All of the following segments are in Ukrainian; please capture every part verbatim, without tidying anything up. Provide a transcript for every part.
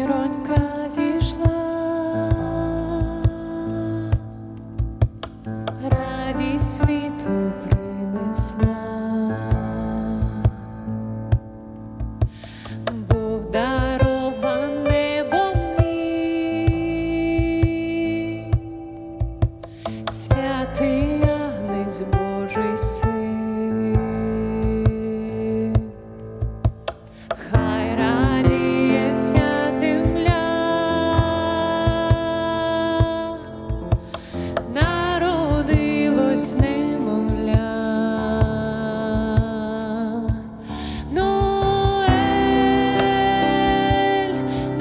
зіронька зійшла, радість світу принесла, Бог дарував небом мені, святий Агнець Божий Син. Хай радіє вся земля, народилось немовля. Ноель,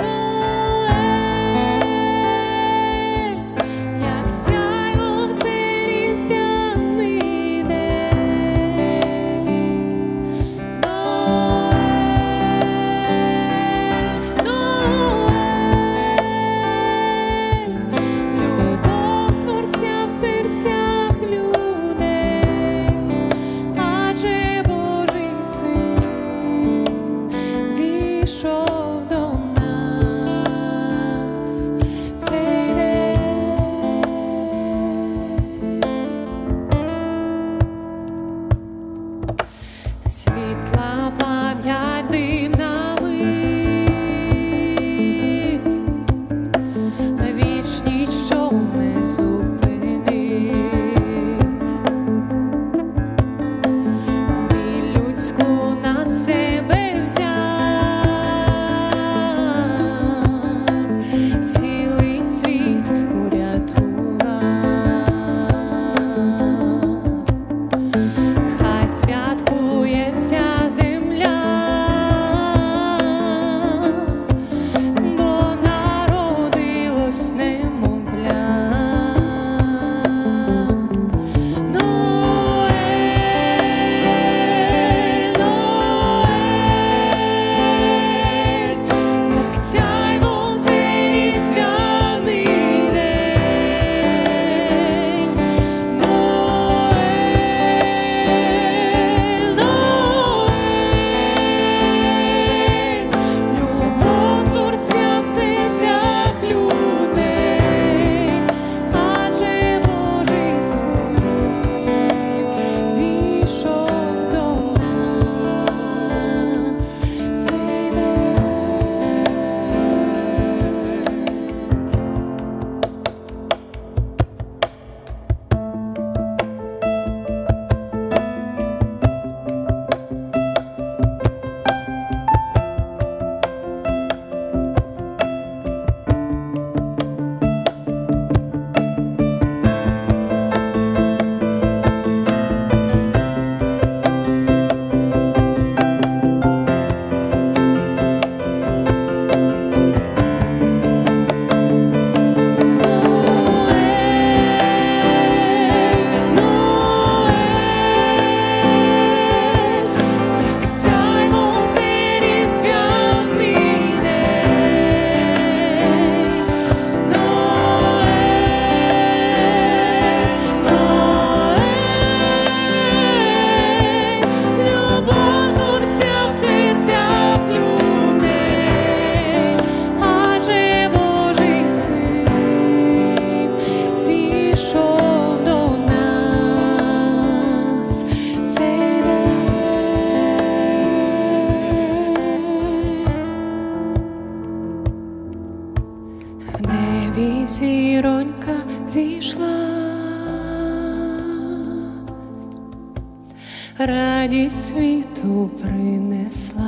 Ноель, як сяйво в цей різдвяний день. Ноель, Ноель, любов Творця в серцях людей, адже Божий Син зійшов до нас в цей день. Світла пам'ять, дивна мить, вічність, що не зупинить, біль людську на себе взяв, цілий світ урятував. Хай святкує вся земля, бо народилось немовля. Ноель, Ноель, як сяйво в цей різдвяний день. Ноель, Ноель, любов Творця в серцях людей, адже Божий Син зійшов до нас в цей день. В небі зіронька зійшла, радість світу принесла.